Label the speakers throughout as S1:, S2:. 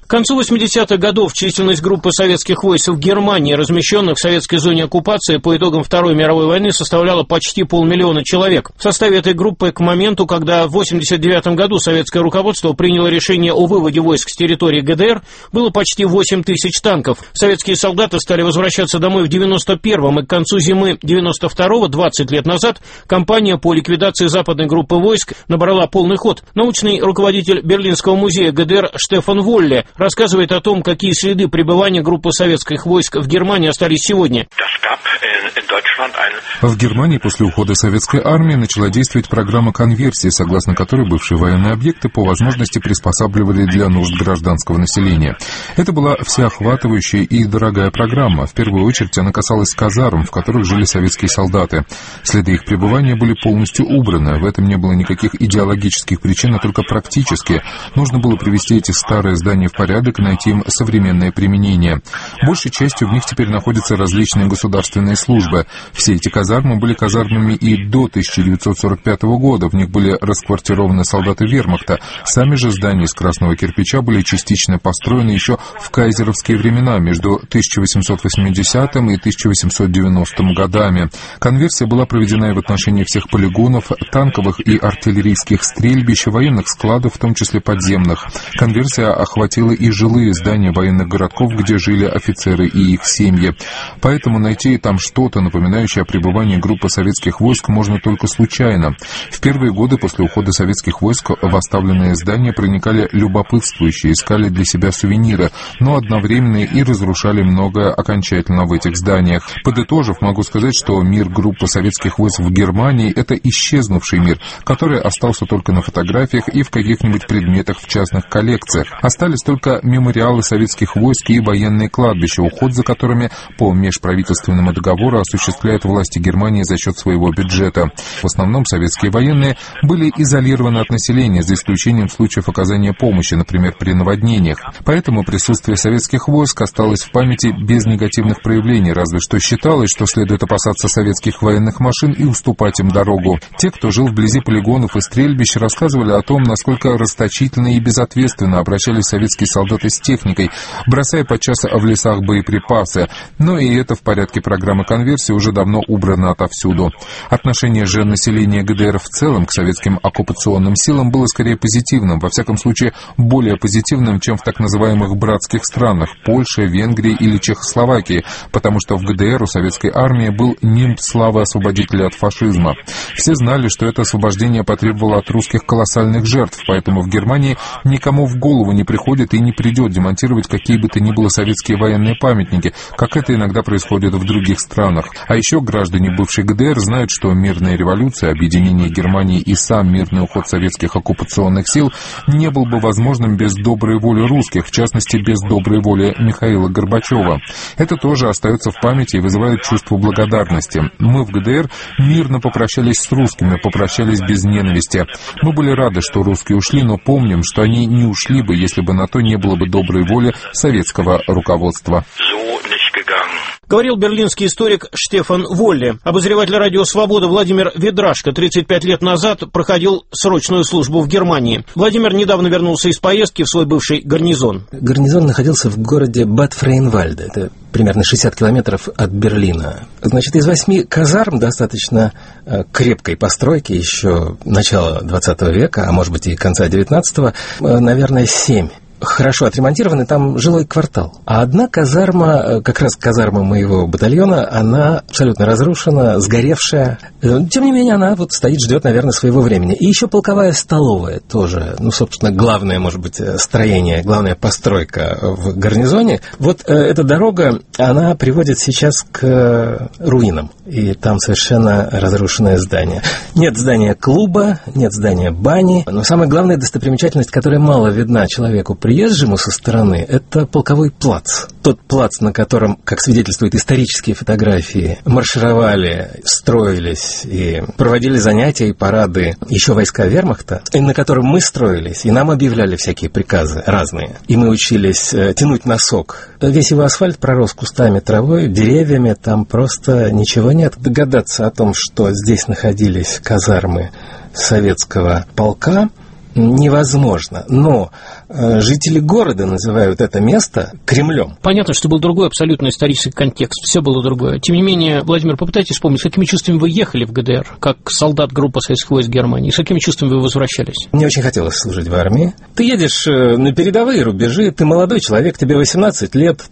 S1: К концу 80-х годов численность группы советских войск в Германии, размещенных в советской зоне оккупации по итогам Второй мировой войны, составляла почти 500 000 человек. В составе этой группы к моменту, когда в 89 году советское руководство приняло решение о выводе войск с территории ГДР, было почти 8 тысяч танков. Советские солдаты стали возвращаться домой в 91-м, и к концу зимы 92-го, 20 лет назад, кампания по ликвидации западной группы войск набрала полный ход. Научный руководитель Берлинского музея ГДР Штефан Волле рассказывает о том, какие следы пребывания группы советских войск в Германии остались сегодня.
S2: В Германии после ухода советской армии начала действовать программа конверсии, согласно которой бывшие военные объекты по возможности приспосабливали для нужд гражданского населения. Это была всеохватывающая и дорогая программа. В первую очередь она касалась казарм, в которых жили советские солдаты. Следы их пребывания были полностью убраны. В этом не было никаких идеологических причин, а только практические. Нужно было привести эти старые здания в порядок и найти им современное применение. Большей частью в них теперь находятся различные государственные службы. Все эти казармы были казармами и до 1945 года. В них были расквартированы солдаты вермахта. Сами же здания из красного кирпича были частично построены еще в кайзеровские времена, между 1880 и 1890 годами. Конверсия была проведена и в отношении всех полигонов, танковых и артиллерийских стрельбищ, военных складов, в том числе подземных. Конверсия охватила и жилые здания военных городков, где жили офицеры и их семьи. Поэтому найти там что-то, напоминающее о пребывании группы советских войск, можно только случайно. В первые годы после ухода советских войск в оставленные здания проникали любопытствующие, искали для себя сувениры, но одновременно и разрушали многое окончательно в этих зданиях. Подытожив, могу сказать, что мир группы советских войск в Германии — это исчезнувший мир, который остался только на фотографиях и в каких-нибудь предметах в частных коллекциях. Остались только мемориалы советских войск и военные кладбища, уход за которыми по межправительственному договору осуществляют власти Германии за счет своего бюджета. В основном советские военные были изолированы от населения, за исключением случаев оказания помощи, например, при наводнениях. Поэтому присутствие советских войск осталось в памяти без негативных проявлений, разве что считалось, что следует опасаться советских военных машин и уступать им дорогу. Те, кто жил вблизи полигонов и стрельбищ, рассказывали о том, насколько расточительно и безответственно обращались советские солдаты с техникой, бросая подчас в лесах боеприпасы. Но и это в порядке программы конверсии уже давно убрано отовсюду. Отношение же населения ГДР в целом к советским оккупационным силам было скорее позитивным, во всяком случае более позитивным, чем в так называемых братских странах – Польше, Венгрии или Чехословакии, потому что в ГДР у советской армии был нимб славы освободителя от фашизма. Все знали, что это освобождение потребовало от русских колоссальных жертв, поэтому в Германии никому в голову не приходит и не придет демонтировать какие бы то ни было советские военные памятники, как это иногда происходит в других странах. А еще граждане бывшей ГДР знают, что мирная революция, объединение Германии и сам мирный уход советских оккупационных сил не был бы возможным без доброй воли русских, в частности, без доброй воли Михаила Горбачева. Это тоже остается в памяти и вызывает чувство благодарности. Мы в ГДР мирно попрощались с русскими, попрощались без ненависти. Мы были рады, что русские ушли, но помним, что они не ушли бы, если бы на то не было бы доброй воли советского руководства.
S1: Говорил берлинский историк Штефан Волле. Обозреватель радио «Свобода» Владимир Ведрашко 35 лет назад проходил срочную службу в Германии. Владимир недавно вернулся из поездки в свой бывший гарнизон.
S3: Гарнизон находился в городе Бад-Фрейнвальде. Это примерно 60 километров от Берлина. Значит, из 8 казарм достаточно крепкой постройки, еще начала 20 века, а может быть и конца 19-го, наверное, 7. Хорошо отремонтированы, там жилой квартал. А одна казарма, как раз казарма моего батальона, она абсолютно разрушена, сгоревшая. Тем не менее, она вот стоит, ждет, наверное, своего времени. И еще полковая столовая тоже. Ну, собственно, главное, может быть, строение, главная постройка в гарнизоне. Вот эта дорога, она приводит сейчас к руинам. И там совершенно разрушенное здание. Нет здания клуба, нет здания бани. Но самая главная достопримечательность, которая мало видна человеку приезжему со стороны, это полковой плац. Тот плац, на котором, как свидетельствуют исторические фотографии, маршировали, строились и проводили занятия и парады еще войска вермахта, и на котором мы строились, и нам объявляли всякие приказы разные. И мы учились тянуть носок. Весь его асфальт пророс кустами, травой, деревьями, там просто ничего нет. Догадаться о том, что здесь находились казармы советского полка, невозможно. Но жители города называют это место Кремлем.
S1: Понятно, что был другой абсолютно исторический контекст, все было другое. Тем не менее, Владимир, попытайтесь вспомнить, с какими чувствами вы ехали в ГДР, как солдат группы советских войск Германии, с какими чувствами вы возвращались?
S3: Мне очень хотелось служить в армии. Ты едешь на передовые рубежи, ты молодой человек, тебе 18 лет,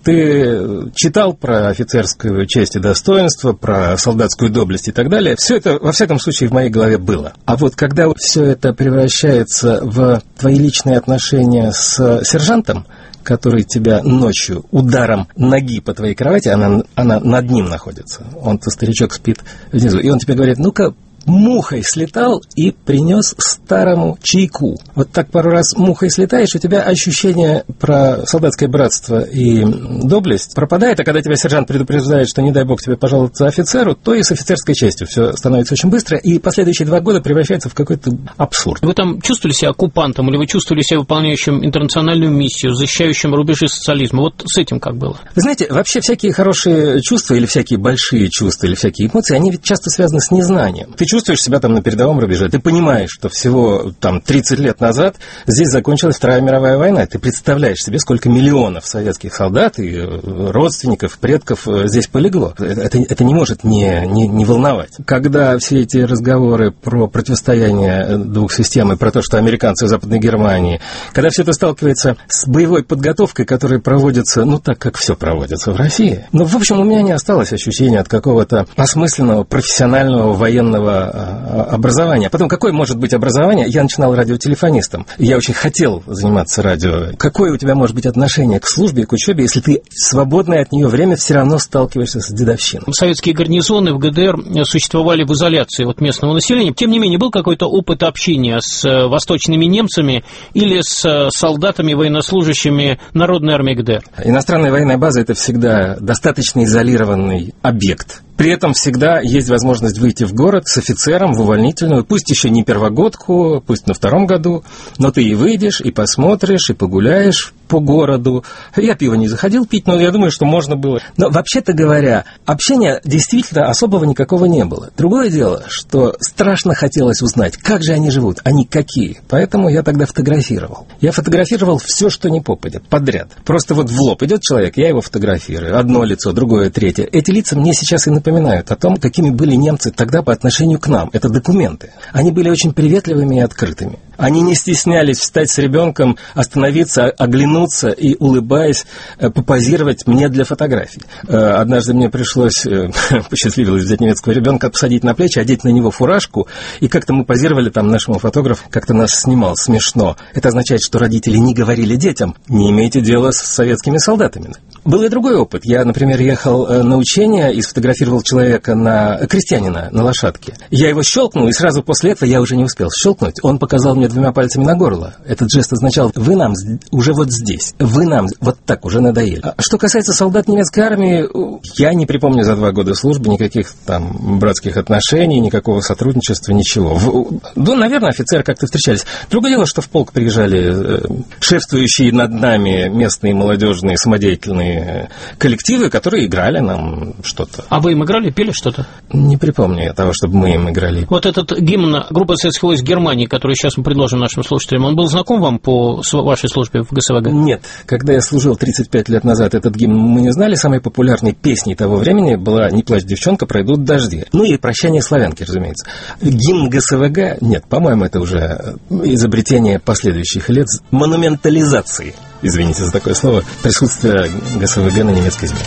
S3: ты читал про офицерскую честь и достоинство, про солдатскую доблесть и так далее. Все это, во всяком случае, в моей голове было. А вот когда все это превращается в твои личные отношения с сержантом, который тебя ночью ударом ноги по твоей кровати, она над ним находится, он-то, старичок, спит внизу, и он тебе говорит: ну-ка, мухой слетал и принес старому чайку. Вот так пару раз мухой слетаешь, у тебя ощущение про солдатское братство и доблесть пропадает, а когда тебя сержант предупреждает, что не дай бог тебе пожаловаться офицеру, то и с офицерской честью все становится очень быстро, и последующие 2 года превращаются в какой-то абсурд.
S1: Вы там чувствовали себя оккупантом, или вы чувствовали себя выполняющим интернациональную миссию, защищающим рубежи социализма? Вот с этим как было?
S3: Вы знаете, вообще всякие хорошие чувства, или всякие большие чувства, или всякие эмоции, они ведь часто связаны с незнанием. Ты чувствуешь себя там на передовом рубеже, ты понимаешь, что всего там 30 лет назад здесь закончилась Вторая мировая война, ты представляешь себе, сколько миллионов советских солдат и родственников, предков здесь полегло. Это не может не волновать. Когда все эти разговоры про противостояние двух систем и про то, что американцы в Западной Германии, когда все это сталкивается с боевой подготовкой, которая проводится, ну, так, как все проводится в России. Но, в общем, у меня не осталось ощущения от какого-то осмысленного, профессионального, военного образования. Потом, какое может быть образование? Я начинал радиотелефонистом. Я очень хотел заниматься радио. Какое у тебя может быть отношение к службе, к учебе, если ты в свободное от нее время все равно сталкиваешься с дедовщиной?
S1: Советские гарнизоны в ГДР существовали в изоляции от местного населения. Тем не менее, был какой-то опыт общения с восточными немцами или с солдатами, военнослужащими Народной армии ГДР?
S3: Иностранная военная база – это всегда достаточно изолированный объект. При этом всегда есть возможность выйти в город с офицером в увольнительную, пусть еще не первогодку, пусть на 2-м году, но ты и выйдешь, и посмотришь, и погуляешь по городу. Я пиво не заходил пить, но я думаю, что можно было. Но, вообще-то говоря, общения действительно особого никакого не было. Другое дело, что страшно хотелось узнать, как же они живут, они какие. Поэтому я тогда фотографировал. Я фотографировал все, что не попадет, подряд. Просто вот в лоб идет человек, я его фотографирую. Одно лицо, другое, третье. Эти лица мне сейчас и напоминают о том, какими были немцы тогда по отношению к нам. Это документы. Они были очень приветливыми и открытыми. Они не стеснялись встать с ребенком, остановиться, оглянуться и, улыбаясь, попозировать мне для фотографий. Однажды мне пришлось, посчастливилось взять немецкого ребенка, посадить на плечи, одеть на него фуражку, и как-то мы позировали, там нашему фотографу как-то нас снимал, смешно. Это означает, что родители не говорили детям: не имейте дела с советскими солдатами. Был и другой опыт. Я, например, ехал на учения и сфотографировал человека, крестьянина на лошадке. Я его щелкнул, и сразу после этого я уже не успел щелкнуть. Он показал мне 2 пальцами на горло. Этот жест означал: вы нам уже вот здесь, вы нам вот так уже надоели. А что касается солдат немецкой армии, я не припомню за 2 года службы никаких там братских отношений, никакого сотрудничества, ничего. Ну, наверное, офицеры как-то встречались. Другое дело, что в полк приезжали шефствующие над нами местные молодежные самодеятельные коллективы, которые играли нам что-то.
S1: А вы им играли, пели что-то?
S3: Не припомню я того, чтобы мы им играли.
S1: Вот этот гимн группы советских войск Германии, который сейчас мы предложим нашим слушателям, он был знаком вам по вашей службе в ГСВГ?
S3: Нет. Когда я служил 35 лет назад, этот гимн мы не знали. Самой популярной песней того времени была «Не плачь, девчонка, пройдут дожди». Ну и «Прощание славянки», разумеется. Гимн ГСВГ, нет, по-моему, это уже изобретение последующих лет монументализации. Извините за такое слово, присутствие ГСВГ на немецкой земле.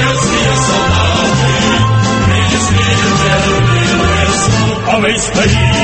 S4: А мы стоим